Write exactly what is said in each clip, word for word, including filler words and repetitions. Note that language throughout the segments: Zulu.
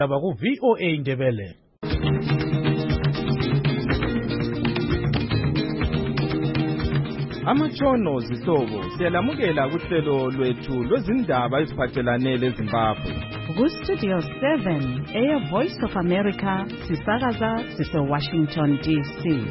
Aba ku V O A Ndebele. Amatshono zihlobo siyalamukela kuhlelo lwethu lwezindaba eziphathelane leZimbabwe. Ku Studio seven, Air Voice of America, sisakaza sise Washington D C.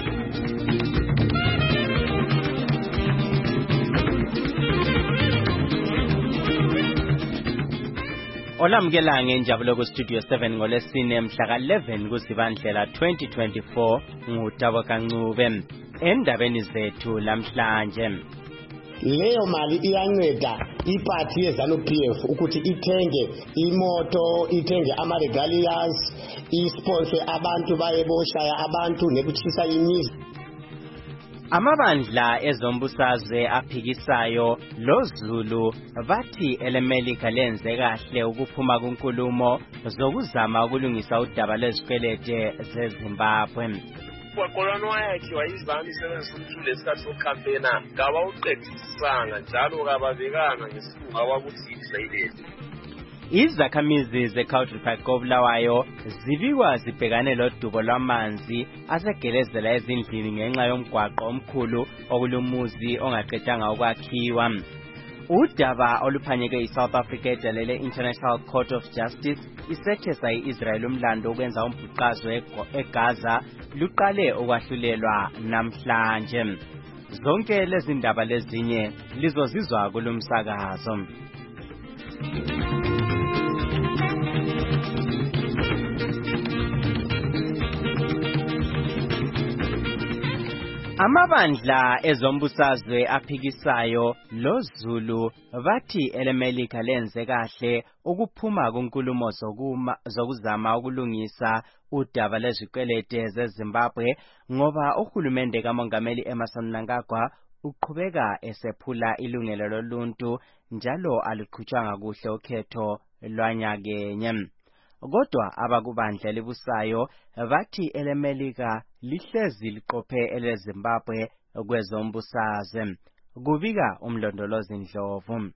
Olamukela ngenjabulo ku Studio seven ngolesine mhla ka eleven kuZibandlela twenty twenty-four ngutabo kancube. Endabeni zethu lamhlanje, leyo mali iyanceda iparty yeZANU-P F ukuthi ithenge imoto, ithenge ama regalias, isponsor abantu bayeboshaya abantu nekuchisa imizi. Amabandla ezombusazwe aphikisayo loZulu bathi elemelika lenze kahle ukuphuma kunkulumo zokuzama ukulungisa udaba lwezikwelede zeZimbabwe. Kwakolwana wayakhiwa izibani isebenza umthule esikhathi sokucampaigna ngaba uqedisisanga njalo kababekanga ngesilungu abakuthi yisayileli. Izakhamizi zeCountry Park koBulawayo zibikwa zibhekane lodubo lwamanzi asegelezela ezindlini ngenxa yomgwaqo omkhulu okulumuzi ongaqedanga ukwakhiwa. Udaba oluphanyeke iSouth Africa edalele International Court of Justice isethesa iIsrael umlando ukwenza umbhuqazo eGaza luqale ukwahlulelwa namhlanje. Zonke lezi ndaba lezinye lizozizwa kulumsakazo. Amabandla ezombusazwe aphikisayo loZulu bathi elemelika lenze kahle ukuphuma kunkulumo zokuma zokuzama ukulungisa udaba lwezikwelede zeZimbabwe ngoba uhulumende kaMongameli Emmerson Mnangagwa uqhubeka esephula ilungelo loluntu njalo aliqhutshanga kuhle ukhetho lwanyakenye. Kodwa abakubandla libusayo bathi elemelika lihlezi liqophe eleZimbabwe kwezombusazwe. Kubika umlondolozi Ndlovu.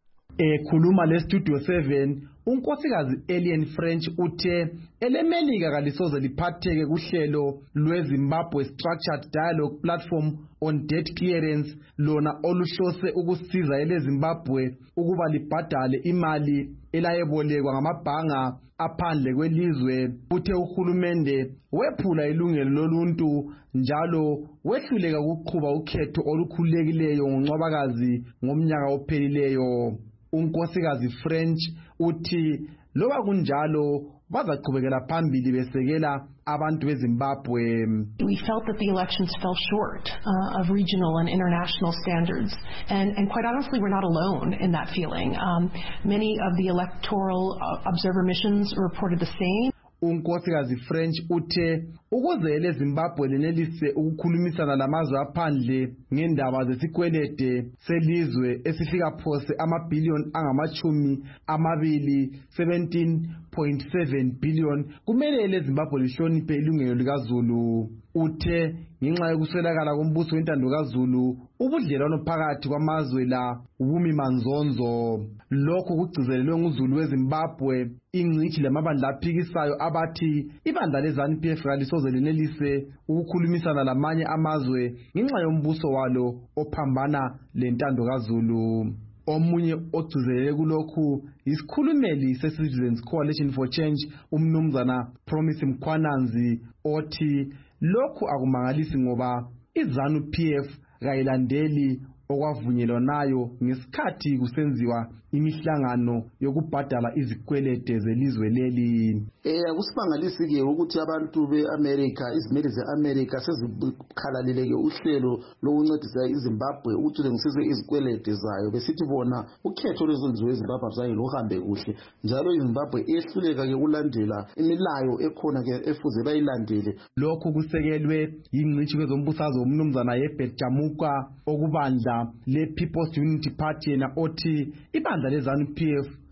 Ekhuluma le Studio seven, unkosikazi Alien French uthe elemelika kalisoze liphatheke kuhlelo lweZimbabwe Structured Dialogue Platform on Debt Clearance lona oluhlose ukusiza eleZimbabwe ukuba libhadale imali elayebolekwa ngamabhanga aphandle kwelizwe. Uthe uhulumende wephula ilungelo loluntu njalo wehluleka ukuqhuba ukhetho olukhululekileyo ngoNcwabakazi ngomnyaka ophelileyo. Unkosikazi French uthi loba kunjalo bazaqhubekela phambili besekela abantu beZimbabwe. We felt that the elections fell short uh, of regional and international standards, and, and quite honestly, we're not alone in that feeling. Um, many of the electoral uh, observer missions reported the same. Unkosikazi French uthe ukuze eleZimbabwe lenelise ukukhulumisana lamazwe aphandle ngendaba zesikwelede selizwe esifika phose amabhillion angamachumi amabili seventeen point seven billion kumele eleZimbabwe lihloniphe ilungelo likaZulu. Uthe ngenxa yokuswelakala kombuso wentando kaZulu ubudlelwano phakathi kwamazwe la ubumi manzonzo. Lokho kugcizelelwe nguZulu weZimbabwe. Ingcithi lamabandla aphikisayo abathi ibandla leZANU-P F kalisoze lenelise ukukhulumisana lamanye amazwe ngenxa yombuso walo ophambana lentando kaZulu. Omunye ogcizelele kulokhu isikhulumeli seCitizens Coalition for Change umnumzana Promise Mkhwananzi othi lokhu akumangalisi ngoba iZANU-P F kayilandeli okwavunyelwa nayo ngesikhathi kusenziwa imihlangano yokubhadala izikwelede zelizwe leli. Eh akusibangalisi ke ukuthi abantu beAmerica izimeli zeAmerica sezikhalalile ke uhlelo lokuncedisa iZimbabwe ukuthi lengisizwe izikwelede zayo besithi bona ukhetho lwezolizwe eZimbabwe zayo lohambe kuhle njalo iZimbabwe ehluleka ke ulandela imilayo ekhona ke efuze bayilandele. Lokhu kusekelwe yingcithi kwezombusazwe umnumzana Herbert Jamuka okubandla le People's Unity Party na othi ibandla leZANU-P F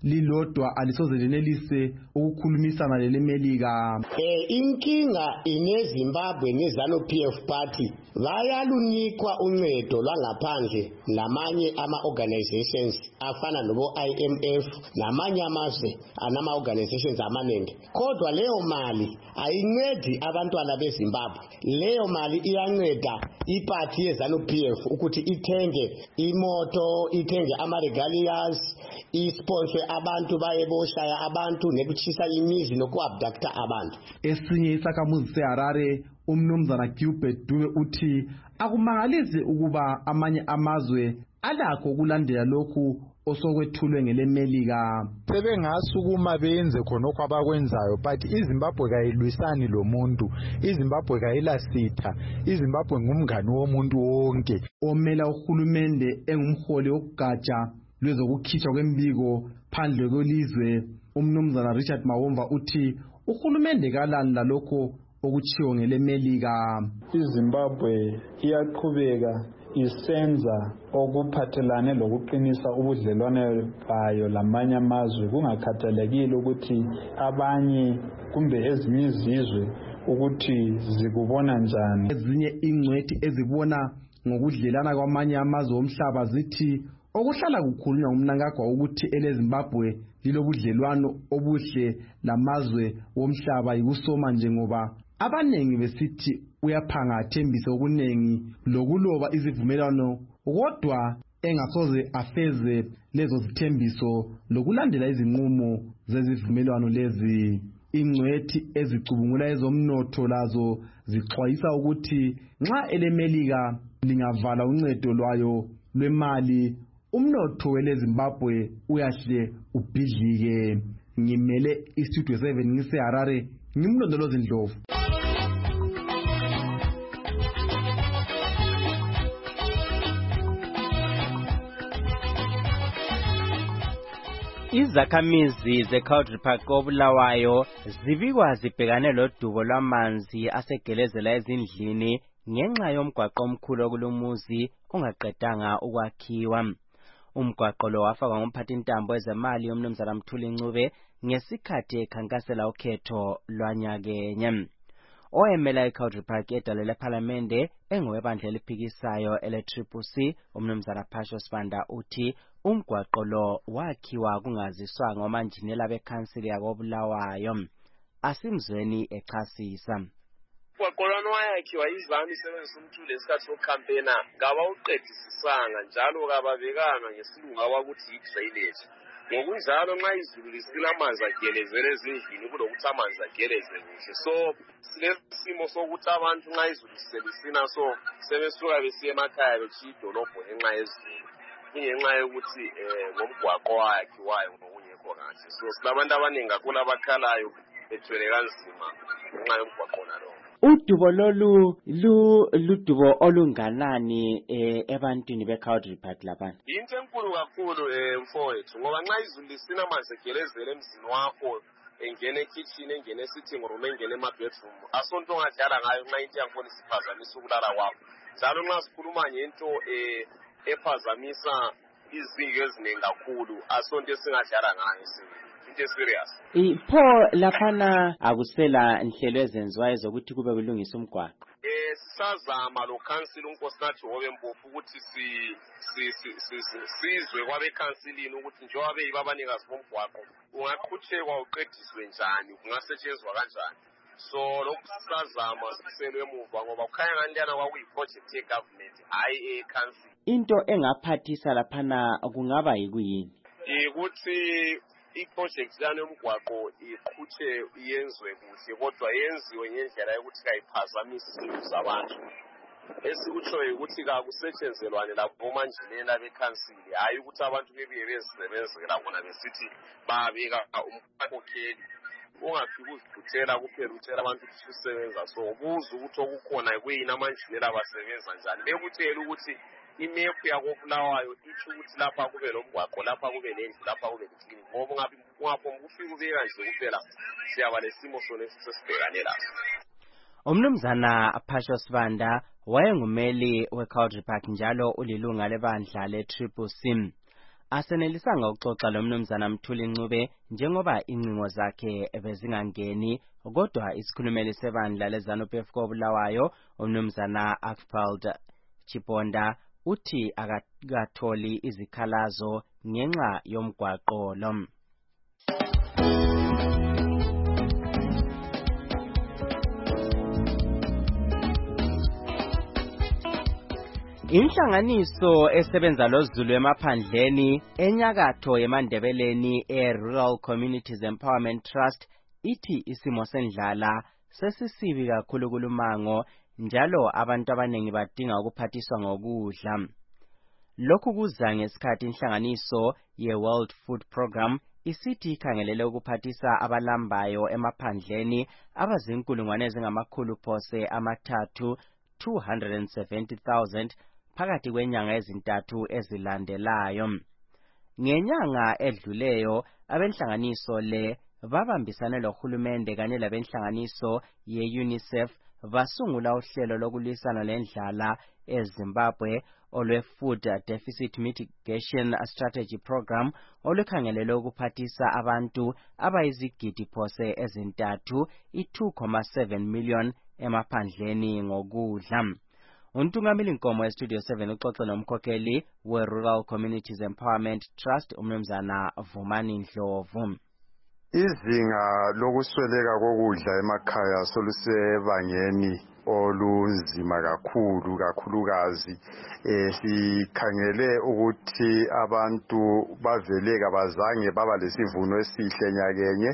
lilodwa alisoze lenelise ukukhulumisana lelemelika. Eh inkinga ineZimbabwe neZanu-P F party bayalunikwa uncedo lwangaphandle namanye ama organizations afana nobo I M F namanye amazwe anama organizations amaningi. Kodwa leyo mali ayincedi abantwana beZimbabwe. Leyo mali iyanceda iparty yeZanu-P F ukuthi ithenge imoto, ithenge ama regalias, isponsor abantu bayeboshaya abantu nekuchisa imizi nokuabducta abantu. Esinye isakhamuzi seHarare umnumzana Gilbert Dube uthi akumangalisi ukuba amanye amazwe alakho ukulandela lokhu osokwethulwe ngelemelika. Sebengasukuma benze khonokho abakwenzayo but iZimbabwe kayilwisani lomuntu, iZimbabwe kayilasitha, iZimbabwe ngumngani womuntu wonke. Omela uhulumende engumholi wokugatsha lwezokukhitshwa kwembiko phandle kwelizwe umnumzana Richard Mawomva uthi uhulumende kalani lalokho okuchiwo ngelemelika. iZimbabwe iyaqhubeka isenza okuphathelane lokuqinisa ubudlelwane bayo lamanye amazwe kungakhathalekile ukuthi abanye kumbe ezinye izizwe ukuthi zikubona njani. Ezinye ingcwethi ezibona ngokudlelana kwamanye amazwe omhlaba zithi okuhlala kukhulunywa umnankagwa ukuthi eleZimbabwe lilobudlelwano obuhle lamazwe womhlaba yikusoma njengoba abanengi besithi uyaphanga athembise okunengi lokuloba izivumelwano kodwa engasoze afeze lezo zithembiso lokulandela izinqumo zezivumelwano lezi. Ingcwethi ezicubungula ezomnotho lazo zixwayisa ukuthi nxa elemelika lingavala uncedo lwayo lwemali umnotho weleZimbabwe uyahle ubhidlike. Ngimele istudio seven ngiseHarare ngimlondolozi Ndlovu. Izakhamizi zeCountry Park koBulawayo zibikwa zibhekane lodubo lwamanzi asegelezela ezindlini ngenxa yomgwaqo omkhulu kulumuzi ongaqedanga ukwakhiwa. Umgwaqo lo wafakwa ngumphathintambo ezemali yomnumzana Mthuli Ncube ngesikhathi ekhankasela ukhetho lwanyakenye. Oyemela iCountry Park edale lePhalamende engowebandla eliphikisayo ele-Triple C umnumzana Phasho Sibanda uthi umgwaqo lo wakhiwa kungaziswa ngomanjinela bekhansili yakoBulawayo. Asimzweni echasisa. Umgwaqo wayakhiwa izivami isebenzisa umthuli lesikhathi sokucampaigna ngabawuqedisisanga njalo kababekanga ngesilungu abakuthi yi-drainage. Ngokunjalo nxa izulu lisila amanzi agelezele ezindlini kulokuthi amanzi ageleze kuhle. So silesimo sokuthi abantu nxa izulu selisina so sebesuka besiya emakhaya bechiya idolobho ngenxa yezulu. Kungenxa yokuthi ngomgwaqo wakhiwayo ngokungekho kahle. So silabantu abaningi kakhulu abakhalayo bethwele kanzima ngenxa yomgwaqo nalowo. Udubo lolu lu ludubo olunganani eh ebantwini beCountry Park lapha. Into enkulu kakhulu eh mfowethu ngoba nxa izulu lisina amanzi egelezele emzini wakho engene ekitchen engene esitting room engene ema bedroom asonto ongadlala ngayo nxa into yakhona isiphazamisa ukulala kwakho. Njalo nxa sikhuluma ngento eh ephazamisa izinto eziningi kakhulu asonto esingadlala ngayo sini. Serious. Ipho laphana akusela inhlelo ezenziwayo zokuthi kube kulungisa umgwaqo. Eh sazama lo council unkosinathi wobe mpofu ukuthi si sizwe kwabe councilini ukuthi njengoba beyibabanikazi bomgwaqo ungaqhuthekwa uqediswe njani kungasetshenzwa kanjani. So lokhu sazama siselwe emuva ngoba kukhanya ngandiyana kwakuyi project ye government hayi e council. Into engaphathisa laphana kungaba yikuyini? Ukuthi i-project lana yomgwaqo iqhuthe iyenzwe kuhle kodwa yenziwe ngendlela yokuthi kayiphazamisi izinto zabantu. Esikutshoyo ukuthi kakusetshenzelwane lapho manjinela bekhansili hayi ukuthi abantu bebuye bezisebenzela bona besithi babeka umkhokheli. Ungafika uzithuthela kuphela utshela abantu ukuthi usebenza so ubuza ukuthi okukhona kuyini amanjinela basebenza njani. Bekutshela ukuthi imepu yakoBulawayo ithi ukuthi lapha kube lomgwaqo lapha kube lendlu lapha kube leclinic ngoba ungabi ungapho ukufika ubeka nje kuphela siyaba lesimo sona sesibhekane lapha. Umnumzana Phasho Sibanda wayengumeli weCountry Park njalo ulilunga lebandla le-Triple C. asenelisanga ukuxoxa lomnumzana Mthuli Ncube njengoba incingo zakhe bezingangeni, kodwa isikhulumeli sebandla leZANU-P F koBulawayo umnumzana Archibald Chiponda uthi akatholi izikhalazo ngenxa yomgwaqo lo. Inhlanganiso esebenza loZulu emaphandleni enyakatho yeMandebeleni e-Rural Communities Empowerment Trust ithi isimo sendlala sesisibi kakhulu kulumango njalo abantu abanengi badinga ukuphathiswa ngokudla. Lokhu kuza ngesikhathi inhlanganiso ye-World Food Program isithi ikhangelele ukuphathisa abalambayo emaphandleni abazinkulungwane ezingamakhulu phose amathathu two hundred seventy thousand phakathi kwenyanga ezintathu ezilandelayo. Ngenyanga edluleyo abenhlanganiso le babambisane lohulumende kanye labenhlanganiso ye-UNICEF basungula uhlelo lokulwisana lendlala eZimbabwe olwe Food Deficit Mitigation Strategy Program olukhangelele ukuphathisa abantu abayizigidi phose ezintathu i-two point seven million emaphandleni ngokudla. Untungameli Nkomo eStudio seven uxoxe nomkhokheli we-Rural Communities Empowerment Trust umnumzana Vumani Ndlovu. Izinga lokusweleka kokudla emakhaya solusebangeni olunzima kakhulu kakhulukazi eh sikhangele ukuthi abantu baveleka bazange baba lesivuno esihle nyakenye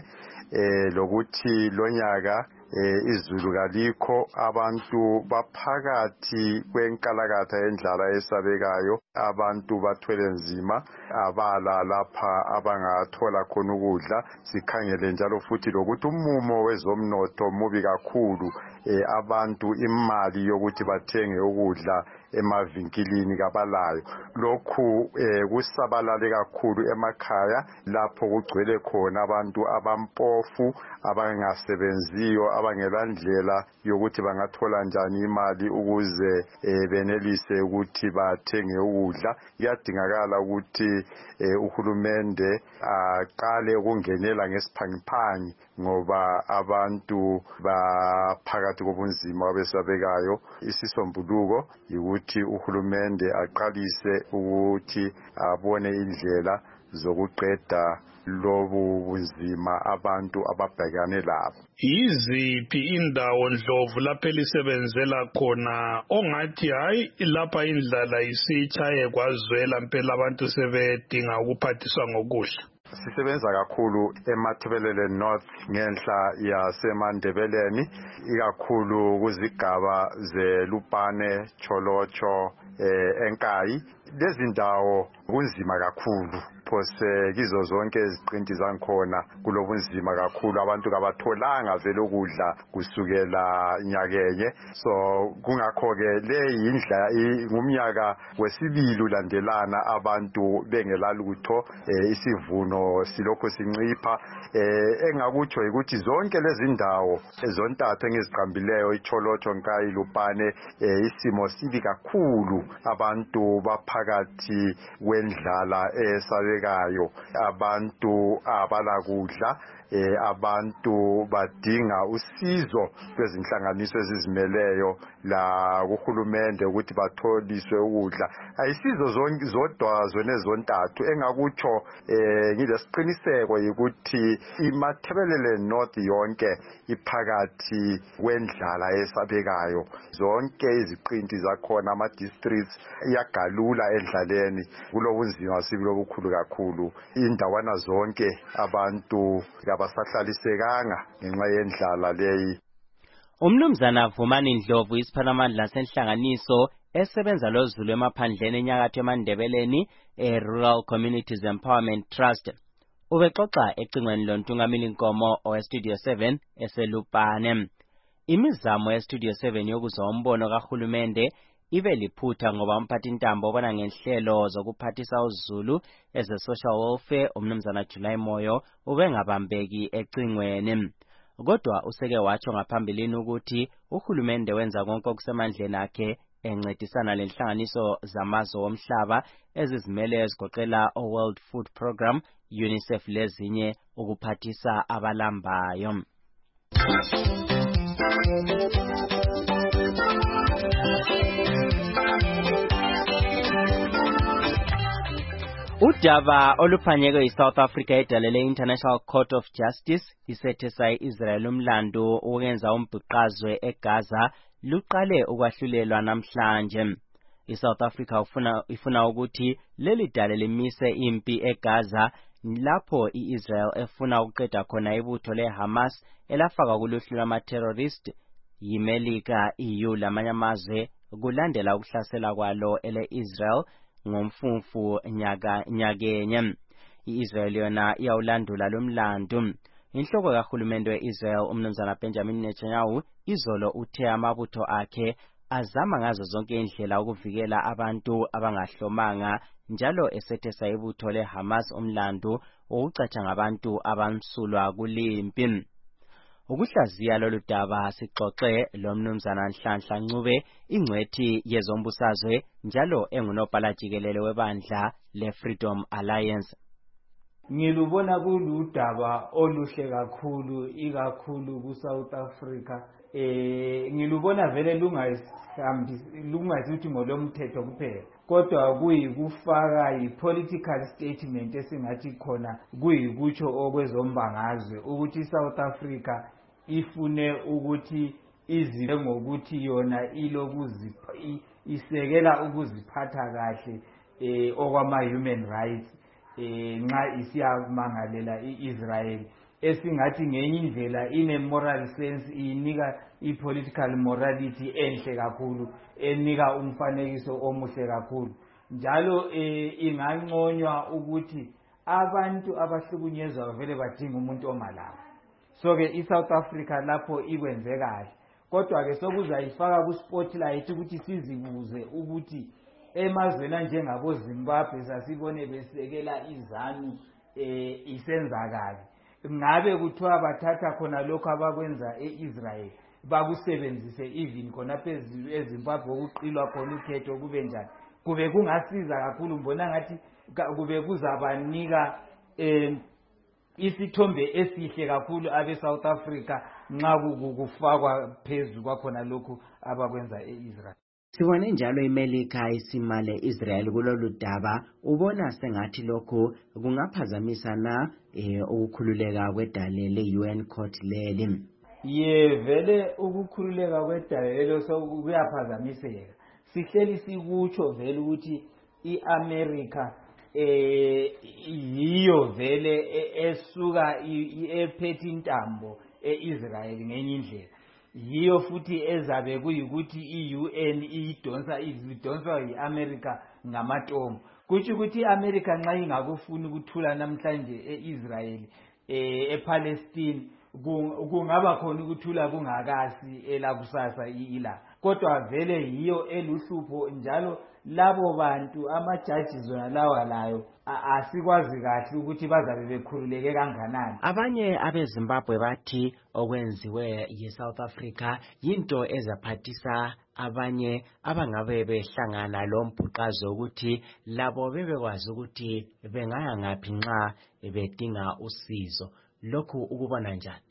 eh lokuthi lonyaka eh izulu kalikho abantu baphakathi kwenkalakatha endlala esabekayo abantu bathwele nzima abala lapha abangathola khona ukudla sikhangele njalo futhi lokuthi umumo wezomnotho mubi kakhulu eh abantu imali yokuthi bathenge ukudla emavinkilini kabalayo lokhu eh kusabalale kakhulu emakhaya lapho kugcwele khona abantu abampofu abangasebenziyo abangelandlela yokuthi bangathola njani imali ukuze eh, benelise ukuthi bathenge ukudla. Kuyadingakala ukuthi eh, uhulumende aqale ukungenela ngesiphangiphangi ngoba abantu baphakathi kobunzima besabekayo. Isisombuluko ukuthi uhulumende aqalise ukuthi abone indlela zokuqeda lobu bunzima abantu ababhekane labo. Yiziphi indawo Ndlovu lapho elisebenzela khona ongathi hayi lapha indlala isitshaye kwazwela impela abantu sebedinga ukuphathiswa ngokudla? Sisebenza kakhulu eMathebelele North ngenhla yaseMandebeleni ikakhulu kuzigaba zeLupane, Cholocho, eh Enkayi. Lezi ndawo kunzima kakhulu phose kizo zonke iziqinti zankhona kulobunzima kakhulu abantu kabatholanga vele ukudla kusukela nyakenye. So kungakho ke le indla ngumnyaka wesibili ulandelana abantu bengelalutho eh, isivuno silokho sincipha eh engakutsho ukuthi zonke lezi ndawo ezontathu engiziqambileyo iCholocho, Nkayi, Lupane eh, isimo sibi kakhulu abantu baphakathi wendlala esabekayo abantu abala kudla eh abantu badinga usizo kwezinhlanganiso ezizimeleyo la kuhulumende ukuthi batholiswe ukudla. Ayisizo zonke zodwa zone zontathu engakutsho eh ngilesiqiniseko ukuthi iMathebelele North yonke iphakathi wendlala esabekayo. Zonke iziqinti zakhona ama districts iyagalula endlaleni kulobunzima sibilo obukhulu kakhulu. Indawana zonke abantu abasahlalisekanga ngenxa yendlala leyi. Umnumzana Vumani Ndlovu isiphalamandla senhlanganiso esebenza loZulu emaphandleni enyakatho eMandebeleni e-Rural Communities Empowerment Trust. Ubexoxa ecingweni lontungameli Nkomo oweStudio seven eselupane. Imizamo yeStudio seven yokuzwa umbono kahulumende ibe liphutha ngoba umphathintambo obona ngenhlelo zokuphathisa uZulu eze social welfare umnumzana July Moyo ubengabambeki ecingweni. Kodwa useke watsho ngaphambilini ukuthi uhulumende wenza konke okusemandleni akhe encedisana lenhlanganiso zamazwe omhlaba ezizimele ezigoqela o-World Food Program, UNICEF lezinye ukuphathisa abalambayo. Udaba oluphanyekwe yiSouth Africa edalele International Court of Justice isethesa iIsrael umlando ukwenza umbhuqazwe eGaza luqale ukwahlulelwa namhlanje. iSouth Africa ufuna ifuna ukuthi leli dale limise impi eGaza lapho iIsrael efuna ukuqeda khona ibutho leHamas elafaka kuluhlu lwama-terrorist yiMelika, E U lamanye amazwe kulandela ukuhlasela kwalo ele-Israel ngomfumfu nyaka nyakenye. iIsrael yona iyawulandula lomlando. Inhloko kahulumende weIsrael umnumzana Benjamin Netanyahu izolo uthe amabutho akhe azama ngazo zonke indlela ukuvikela abantu abangahlomanga njalo esethesa ibutho leHamas umlando ukucatsha ngabantu abamsulwa kulimpi. Ukuhlaziya lolu daba sixoxe lomnumzana Nhlanhla Ncube ingcwethi yezombusazwe njalo engunobhala jikelele webandla leFreedom Alliance. Ngilubona kuludaba oluhle kakhulu ikakhulu kuSouth Africa. Eh ngilubona vele lungayihambi lungasithi ngolomthetho kuphela kodwa kuyikufaka ipolitical statement esingathi khona kuyikutsho okwezombangazwe ukuthi iSouth Africa ifune ukuthi izibe ngokuthi yona ilokuzipha isekela ukuziphatha kahle eh okwama human rights eh nxa isiyamangalela iIsrael esingathi ngenye indlela ine moral sense inika ipolitical morality enhle kakhulu enika umfanekiso omuhle kakhulu njalo eh inganconywa ukuthi abantu abahlukunyezwa vele badinga umuntu omalabo. So ke iSouth Africa lapho ikwenze kahle kodwa ke sokuzayifaka ku spotlight ukuthi sizibuze ukuthi emazweni njengabo Zimbabwe sasibone besekela izanu eh isenzakala ngabe kuthiwa bathatha khona lokho abakwenza eIsrael bakusebenzise even khona phezulu eZimbabwe ukuqilwa khona ukhetho kube njani kube kungasiza kakhulu mbona ngathi kube kuzabanika eh isithombe esihle kakhulu abe South Africa nxa kufakwa phezulu kwakhona lokho abakwenza eIsrael. Sibone njalo iMelika isimale Israel kulolu daba ubona sengathi lokho kungaphazamisa na eh ukukhululeka kwedale le-U N court leli. Ye vele ukukhululeka kwedale lelo sokuyaphazamiseka. Sihleli sikutsho vele ukuthi iAmerica eh yiyo vele esuka ephethe intambo eIsrael ngenye indlela. Yiyo futhi ezabe kuyikuthi iU N idonsa idonsa iAmerica ngamatomo kuthi ukuthi iAmerica nxa ingakufuni ukuthula namhlanje eIsrael eh ePalestine kungaba khona ukuthula kungakasi elakusasa ila kodwa vele yiyo eluhlupho njalo labo bantu amajaji zona lawa layo asikwazi kahle ukuthi bazabe bekhululeke kanganani. Abanye abeZimbabwe bathi okwenziwe yiSouth Africa yinto ezaphathisa abanye abangabe behlangana lo mbhuqazo ukuthi labo bebekwazi ukuthi bengaya ngaphi nxa bedinga usizo. Lokhu ukubona njani?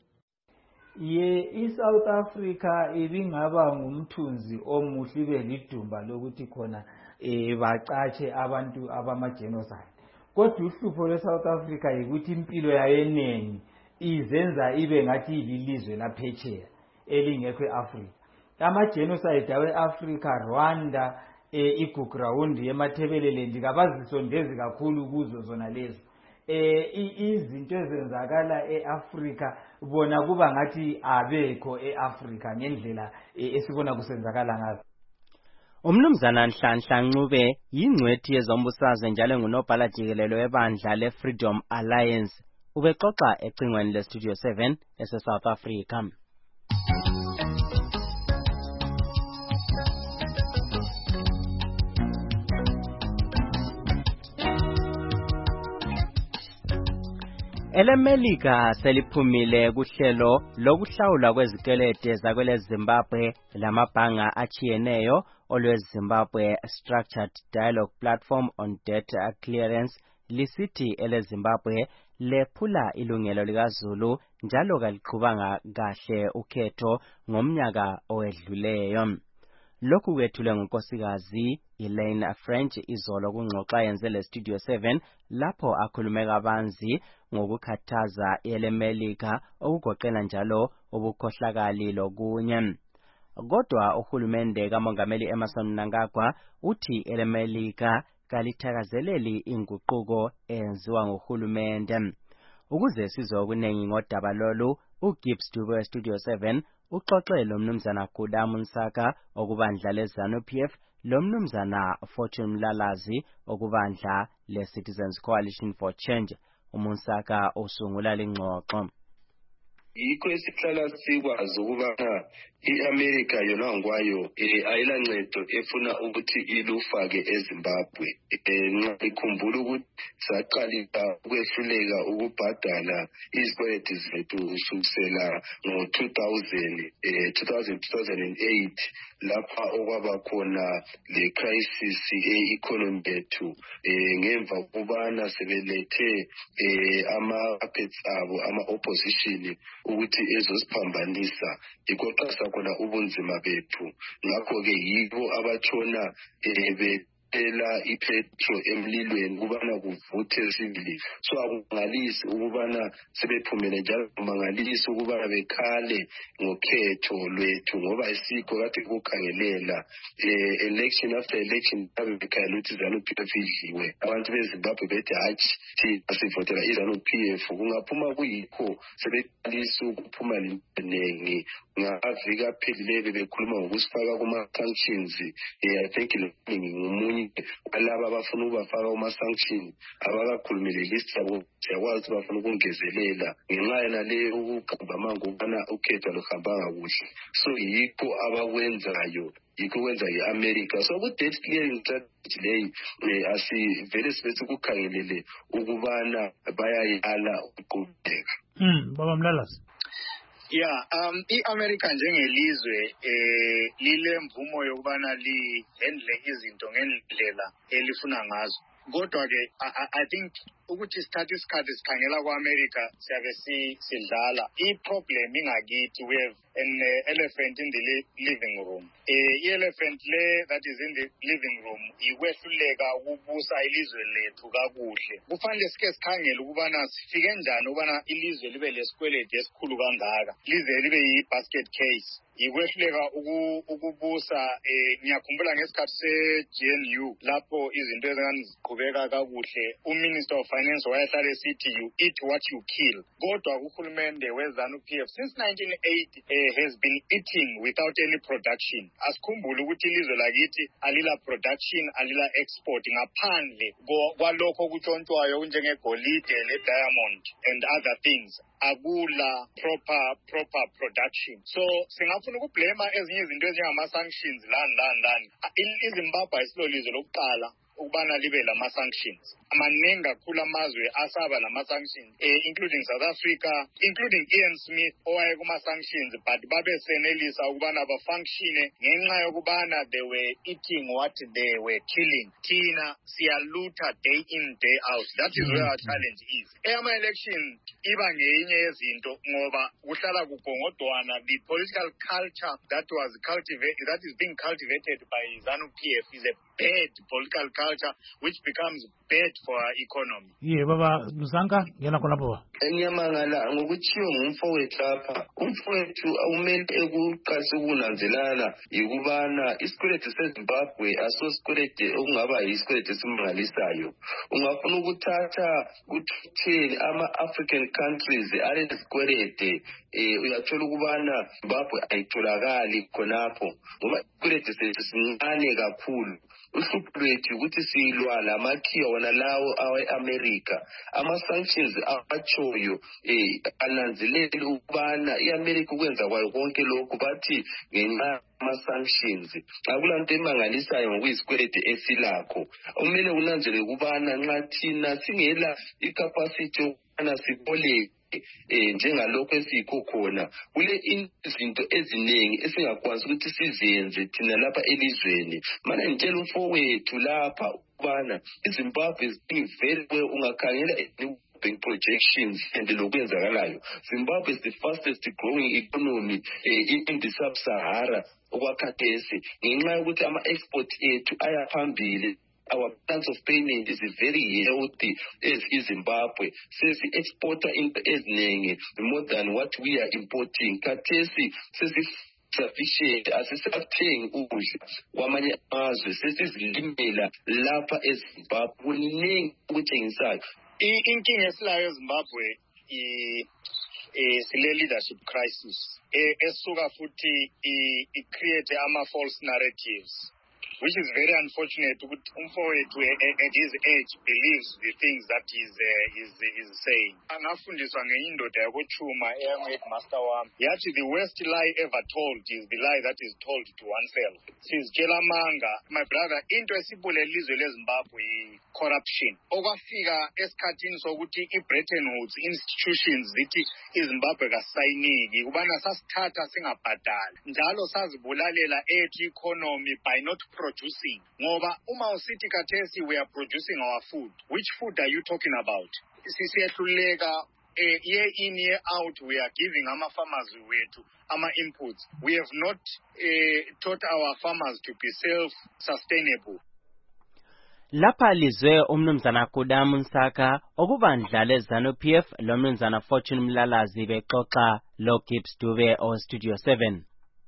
Ye iSouth Africa ibingaba ngumthunzi omuhle belidumba lokuthi khona eh bacatshe abantu abamagenocide kodwa uhlupho lweSouth Africa yikuthi impilo yayenengi izenza ibe ngathi ilizwe laphetsheya elingekho eAfrica. Amagenocide aweAfrica Rwanda eh iGuground yeMathebeleland kabazisondezi kakhulu kuzo zona lezo. Eh izinto ezenzakala eAfrica bona kuba ngathi abekho eAfrica ngendlela esibona kusenzakala ngazo. Umnumzana Nhlanhla Ncube yingcwethi yezombusazwe njalo ngunobhala jikelele webandla leFreedom Alliance. Ubexoxa ecingweni leStudio seven eseSouth Africa. Elemelika seliphumile kuhlelo lokuhlawula kwezikwelede zakwele Zimbabwe lamabhanga achiyeneyo olwe Zimbabwe Structured Dialogue Platform on Debt Clearance lisithi ele Zimbabwe lephula ilungelo likaZulu njalo kaliqhubanga kahle ukhetho ngomnyaka owedluleyo. Lokhu kwethule ngunkosikazi Elaine French izolo kungxoxa yenzele Studio seven lapho akhulume kabanzi ngokukhathaza elemelika okugoqela njalo ubukhohlakali lokunye. Kodwa uhulumende kaMongameli Emmerson Mnangagwa uthi elemelika kalithakazeleli inguquko enziwa ngohulumende. Ukuze sizwe okunengi ngodaba lolu, uGibbs Dube we Studio seven uxoxe lo mnumzana Guda Munsaka okubandla leZANU P F lo mnumzana Fortune Mlalazi okubandla leCitizens Coalition for Change. Umunsaka usungula lengxoxo. Yikho esihlala sikwazi ukubana iAmerica yona ngwayo ayilancedo efuna ukuthi ilufake eZimbabwe. Nxa ikhumbula ukuthi saqalisa ukwehluleka ukubhadala izikweleti zethu kusukela ngo two thousand two thousand eight lapha okwaba khona le crisis e-economy yethu ngemva kubana sebelethe ama puppets abo ama opposition ukuthi ezosiphambanisa ikoqasa khona ubunzima bethu. Ngakho ke yibo abatshona be ela ipetro emlilweni kubana kuvuthe sivili. So akungalisi ukubana sebephumele njalo mangalisi ukubana bekhale ngokhetho lwethu ngoba isikho kade kukhangelela election after election abekhala ukuthi ZANU P F idliwe. Abantu beZimbabwe bethi hatshi thi asivotela iZANU P F kungaphuma kuyikho sebeqalisa ukuphuma linengi ngavika philile bekhuluma ngokusifaka kuma sanctions. I think ngumunye alaba abafuna ukubafaka uma sanction abakakhulumile list yabo siyakwazi bafuna ukungezelela ngenxa yana le ukugamba manje ukubana ukhetho luhamba kakuhle. So yikho abakwenzayo yikho kwenza iAmerica. So ku debt clearing strategy leyi asivele sibethi ukukhangelele ukubana bayayala ukuqhubeka. Mm baba Mlalazi. Yeah, um iAmerica njengelizwe eh lile mvumo yokubana li handle izinto ngendlela elifuna ngazo. Kodwa ke I think ukuthi sithathe isikhathi sikhangela kwaAmerica siyabe sidlala. I-problem ingakithi we have an uh, elephant in the living room. Eh i-elephant le that is in the living room ikwehluleka ukubusa ilizwe lethu kakuhle. Kufanele sike sikhangele ukubana sifike njani ukubana ilizwe libe lesikweledi esikhulu kangaka. Lize libe yi-basket case. Ikwehluleka ukubusa eh ngiyakhumbula ngesikhathi se-G N U lapho izinto ezingani ziqhubeka kakuhle. uMinister of Finance wayehlala esithi you eat what you kill. Kodwa uhulumende weZANU P F since nineteen eighty uh, has been eating without any production. Asikhumbule ukuthi ilizwe lakithi alila production alila export ngaphandle kwalokho kutshontshwayo njengegolide le-diamond and other things. Akula proper proper production. So singafuna ukublema ezinye izinto ezinjengama-sanctions lani lani lani. iZimbabwe ayisilolizwe lokuqala ukubana libe lama sanctions. Amaningi kakhulu amazwe asaba lama sanctions eh, including South Africa, including Ian Smith owaye kuma sanctions, but babe senelisa ukubana ba function ngenxa yokubana they were eating what they were killing. Thina siyaluta day in day out. That is where our challenge is. Ema election iba ngenye yezinto ngoba kuhlala kugongodwana. The political culture that was cultivated that is being cultivated by ZANU P F is a bad political culture which becomes bad for our economy. Ye baba Musanka ngena khona baba. Enyamangala ngokuthiwa ngumfowethu lapha. Umfowethu awumele ekuqasa ukunanzelana yikubana isikweleti seZimbabwe asosikweleti okungaba yisikweleti esimangalisayo. Ungafuna ukuthatha kuthini ama African countries alesikweleti eh uyathola ukubana Zimbabwe ayitholakali khonapho ngoba isikweleti sethu sincane kakhulu. Uhlupho lwethu ukuthi silwa lamakhiwa wona lawo awe-America ama-sanctions abatshoyo eh ananzelele ukubana i-America ukwenza kwayo konke lokhu bathi ngenxa ama-sanctions akulanto emangalisayo ngokuyisikwelede esilakho kumele kunanzelele ukubana nxa thina singela icapacity yokubana siboleke eh njengalokho esikho khona kule izinto eziningi esingakwazi ukuthi sizenze thina lapha elizweni mana ngitshela umfowethu lapha ukubana iZimbabwe is doing very well ungakhangela bank projections and lokwenzakalayo. Zimbabwe is the fastest growing economy uh, in the sub-Sahara okwakhathesi ngenxa yokuthi ama-export ethu ayaphambili. Our plans of payment is very healthy as iZimbabwe. Sesi exporter into eziningi more than what we are importing. Kathesi sesi sufficient asisathengi ukudla kwamanye amazwe sesizilimela lapha eZimbabwe kuningi ukuthengisayo. Inkinga esilayo eZimbabwe i sile leadership crisis esuka futhi i create ama false narratives, which is very unfortunate. Umfowethu at his age believes the things that he's uh, is is saying. Angafundiswa ngeindoda yakochuma eyamheadmaster wami yathi the worst lie ever told is the lie that is told to oneself. Sizitshela manga my brother into esibule lizwe leZimbabwe corruption okwafika esikhathini sokuthi iBretton Woods institutions zithi iZimbabwe kasayiniki kubana sasithatha singabhadali njalo sazibulalela ethu economy by not producing. Ngoba uma usithi kathesi we are producing our food, which food are you talking about? Sisiyahluleka year in year out we are giving ama farmers wethu ama inputs. We have not uh, taught our farmers to be self sustainable. Lapha lizwe umnumzana Kudamu Nsaka okubandla leZanu P F lo mnumzana Fortune Mlalazi bexoxa lo Gibbs Dube o Studio seven.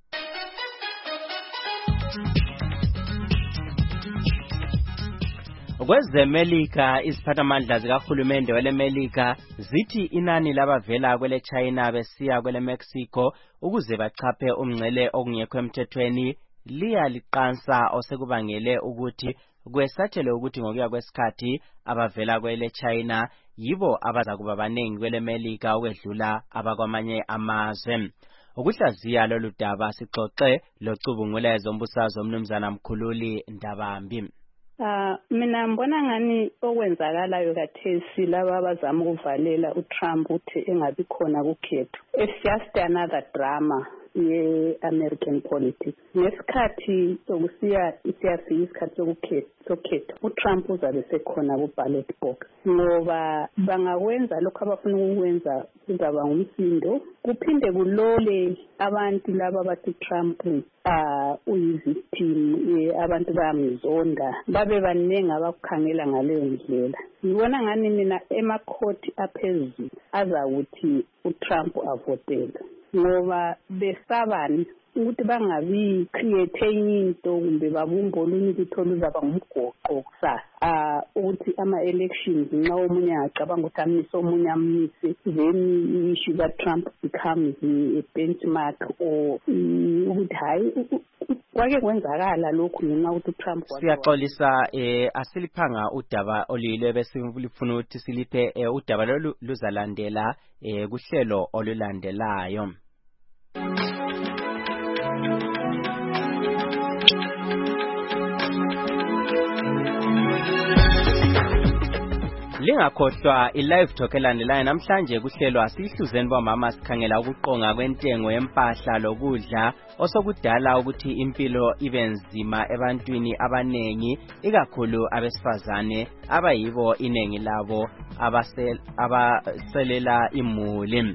Kwezemelika iziphathamandla zikahulumende welemelika zithi inani labavela kwele China besiya kwele Mexico ukuze bachaphe umngcele okungekho emthethweni liya liqansa osekubangele ukuthi kwesathele ukuthi ngokuya kwesikhathi abavela kwele China yibo abaza kuba abanengi kwele Melika ukwedlula abakwamanye amazwe. Ukuhlaziya lolu daba sixoxe locubunguleza umbusazwe omnumzana Mkhululi Ndabambi. Ah mina ngibona ngani okwenzakalayo kathesi laba abazama ukuvalela uTrump uthi engabi khona kukhetho. It's just another drama ye-American politics. Ngesikhathi sokusiya isiyafika isikhathi sokukhetha sokhetho uTrump uzabe sekhona ku-ballot box ngoba bangakwenza lokho abafuna ukwenza kuzaba ngumsindo kuphinde kulole abantu laba bathi Trump ah uyivictim abantu bayamzonda babe baningi abakukhangela ngaleyo ndlela. Ngibona ngani mina emakhoti aphezulu azakuthi uTrump avotele ngoba besabani ukuthi bangabi create into kumbe babumboluni ukuthi oluzaba ngumgoqo kusasa ah ukuthi ama elections nxa omunye acabanga ukuthi amise omunye amise then issue that Trump becomes a benchmark or ukuthi hayi kwake kwenzakala lokhu ngenxa ukuthi Trump siyaxolisa eh asiliphanga udaba oluyile bese ngifuna ukuthi siliphe udaba lolu luzalandela eh kuhlelo olulandelayo. Lingakhohlwa i-live talk elandelayo namhlanje kuhlelwa sihluzeni bomama sikhangela ukuqonga kwentengo yempahla lokudla osokudala ukuthi impilo ibe nzima ebantwini abanengi ikakhulu abesifazane abayibo inengi labo abasel abaselela imuli.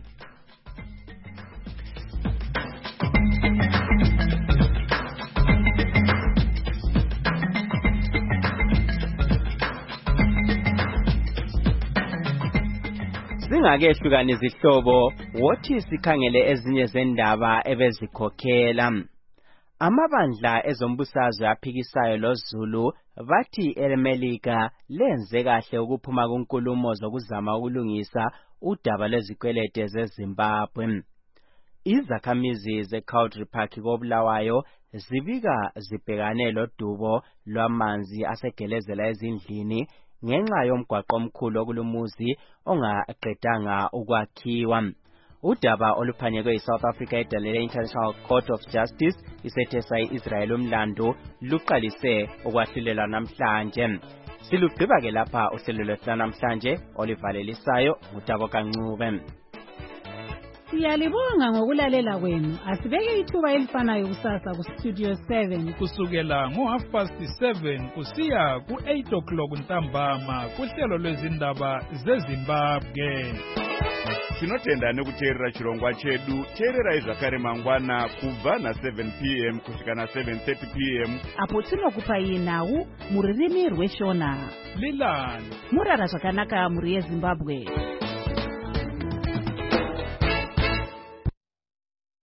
Singakehlukana izihlobo wothi sikhangele ezinye zendaba ebezikhokhela. Amabandla ezombusazwe aphikisayo loZulu bathi eMelika lenze kahle ukuphuma kunkulumo zokuzama ukulungisa udaba lwezikwelede zeZimbabwe. Izakhamizi zeCountry Park koBulawayo zibika zibhekane lodubo lwamanzi asegelezela ezindlini ngenxa yomgwaqo omkhulu okulumuzi ongaqedanga ukwakhiwa. Udaba oluphanyekwe yiSouth Africa edalele International Court of Justice isethesa i-Israel umlando luqalise ukwahlulela namhlanje. Silugqiba ke lapha uhlelo lwethu namhlanje olivalelisayo ngutabo kancube. Siyalibonga ngokulalela kwenu. Asibeke ithuba elifanayo kusasa ku Studio seven kusukela ngo half past seven kusiya ku eight o'clock ntambama kuhlelo lwezindaba zeZimbabwe. Tinotenda nekuteerera chirongwa chedu. Teererai zvakare mangwana kubva na seven p m kusvika na seven thirty p m apo tinokupai nhau muririmi rweshona. Lilani murara zvakanaka muri yeZimbabwe.